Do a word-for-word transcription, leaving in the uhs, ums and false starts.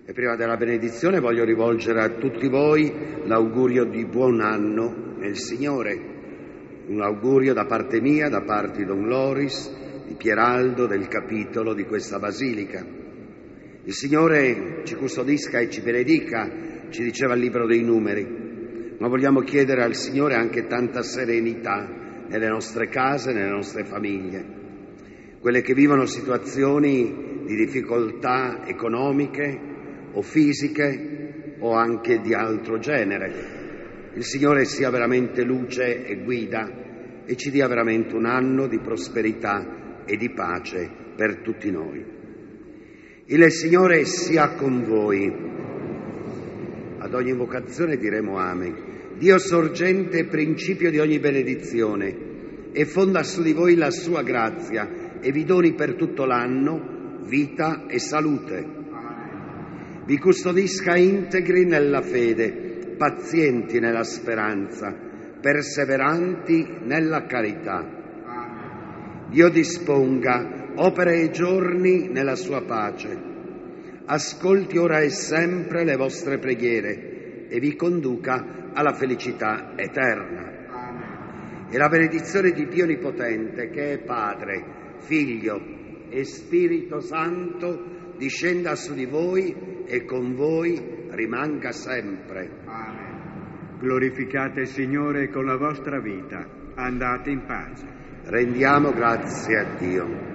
E prima della benedizione voglio rivolgere a tutti voi l'augurio di buon anno nel Signore. Un augurio da parte mia, da parte di Don Loris, di Pieraldo, del capitolo di questa basilica. Il Signore ci custodisca e ci benedica, ci diceva il libro dei Numeri, ma vogliamo chiedere al Signore anche tanta serenità nelle nostre case, nelle nostre famiglie, quelle che vivono situazioni di difficoltà economiche o fisiche o anche di altro genere. Il Signore sia veramente luce e guida e ci dia veramente un anno di prosperità e di pace per tutti noi. Il Signore sia con voi. Ad ogni invocazione diremo Amen. Dio sorgente e principio di ogni benedizione e fonda su di voi la sua grazia e vi doni per tutto l'anno vita e salute. Vi custodisca integri nella fede, pazienti nella speranza, perseveranti nella carità. Dio disponga opere e giorni nella sua pace. Ascolti ora e sempre le vostre preghiere e vi conduca alla felicità eterna. E la benedizione di Dio Onnipotente, che è Padre, Figlio e Spirito Santo, discenda su di voi e con voi rimanga sempre. Amen. Glorificate il Signore con la vostra vita. Andate in pace. Rendiamo grazie a Dio.